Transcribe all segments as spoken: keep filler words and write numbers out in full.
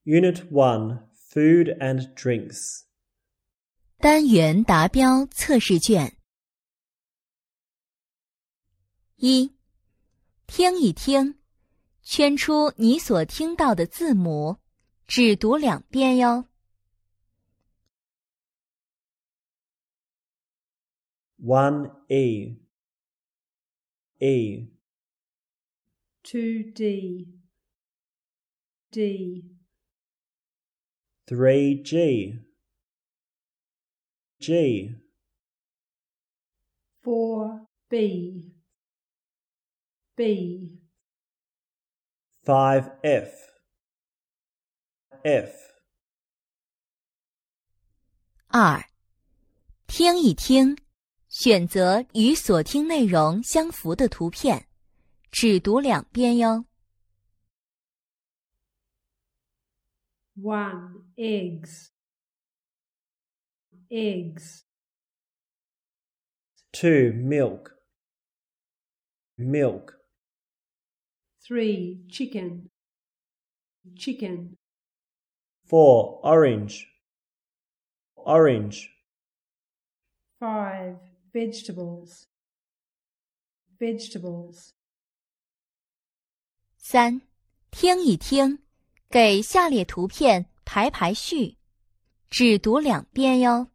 Unit one, Food and Drinks. 单元达标测试卷。一，听一听，圈出你所听到的字母，只读两遍哟。 one E E two D D three G G four B B five F F 二，听一听，选择与所听内容相符的图片，只读两遍哟。 one eggs eggs two Milk Milk three chicken chicken four Orange Orange five vegetables vegetables 三，听一听，给下列图片排排序，只读两遍哟。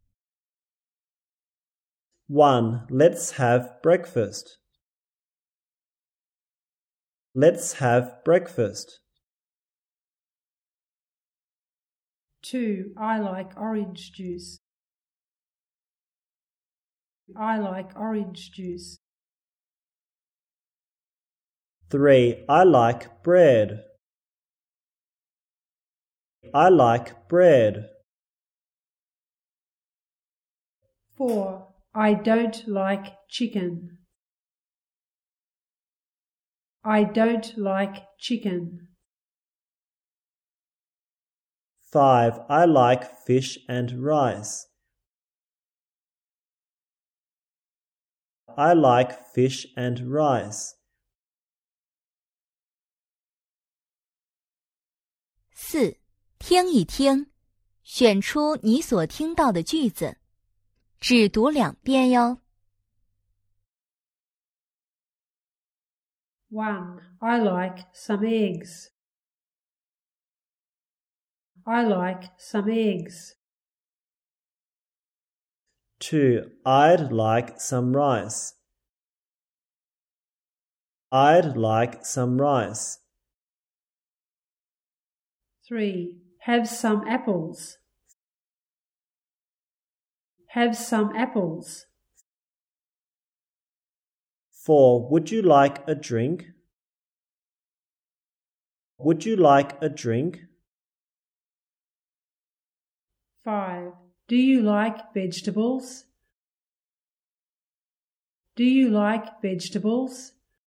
one Let's have breakfast Let's have breakfast two I like orange juice I like orange juice three I like bread I like bread four I don't like chicken I don't like chicken five I like fish and rice I like fish and rice 四，听一听，选出你所听到的句子，只读两遍哟。 one I like some eggs I like some eggs two I'd like some rice I'd like some rice three Have some apples Have some apples four Would you like a drink Would you like a drink five Do you like vegetables Do you like vegetables